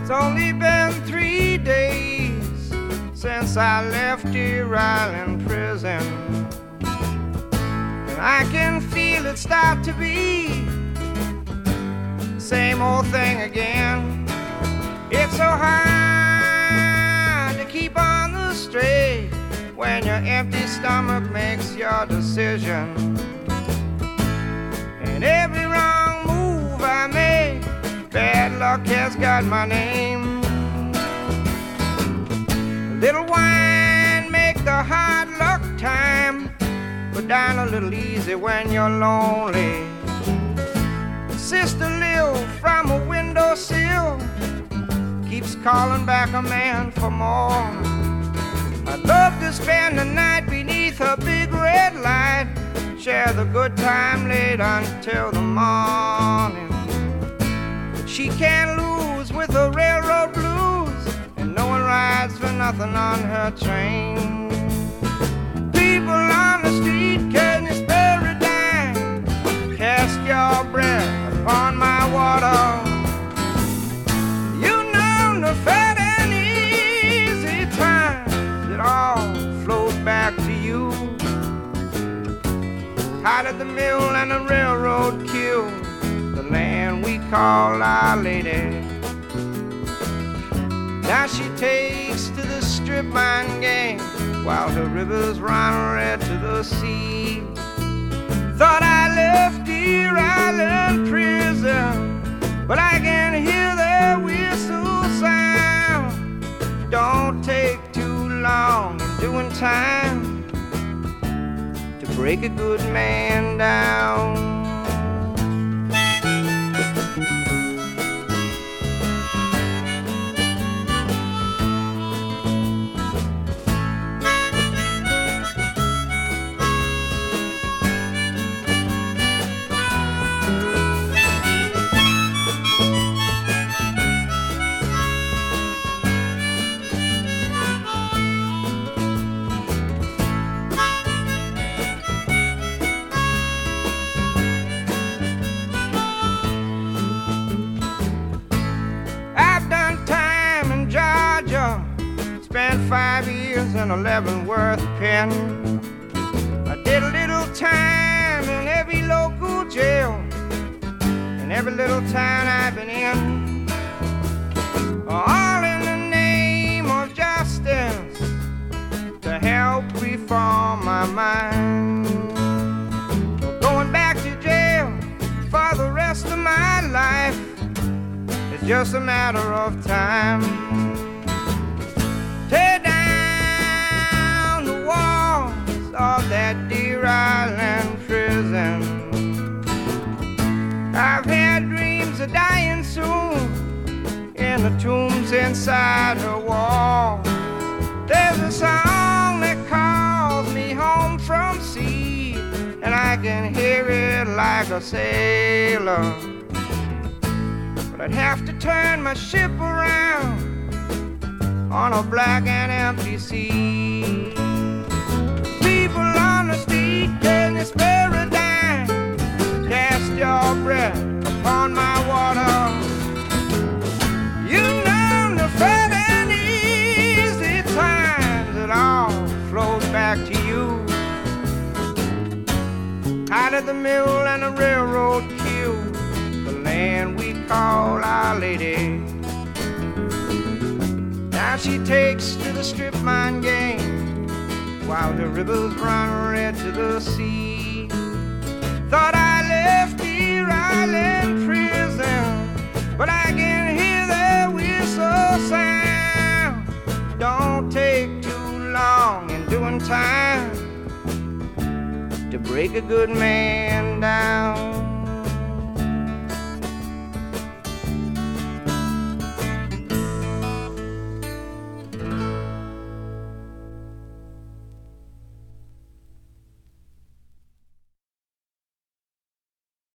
It's only been 3 days since I left Deer Island prison, and I can feel it start to be same old thing again. It's so hard to keep on the straight when your empty stomach makes your decision, and every wrong move I make, bad luck has got my name. A little wine make the hard luck time go down a little easy when you're lonely. Sister Lil from a windowsill keeps calling back a man for more. I'd love to spend the night beneath a big red light, share the good time late until the morning. She can't lose with the railroad blues, and no one rides for nothing on her train. People on the street, can you spare a dime? Cast your breath upon my water. You know the fat and easy times, it all flows back to you. How did the mill and the railroad kill the land we call Our Lady? Now she takes to the strip mine game while her rivers run red to the sea. Thought I left Deer Island prison, but I can hear their whistle sound. Don't take too long in doing time to break a good man down. Spent 5 years in a Leavenworth pen. I did a little time in every local jail, in every little town I've been in, all in the name of justice, to help reform my mind. Going back to jail for the rest of my life is just a matter of time. Tear down the walls of that Deer Island prison. I've had dreams of dying soon in the tombs inside her wall. There's a song that calls me home from sea, and I can hear it like a sailor, but I'd have to turn my ship around on a black and empty sea. People on the street, can you spare a dime? Cast your breath upon my water. You know the fat and easy times, it all flows back to you. How did the mill and the railroad kill the land we call Our Lady? Now she takes to the strip mine game while the rivers run red to the sea. Thought I left Deer Island prison, but I can hear their whistle sound. Don't take too long in doing time to break a good man down.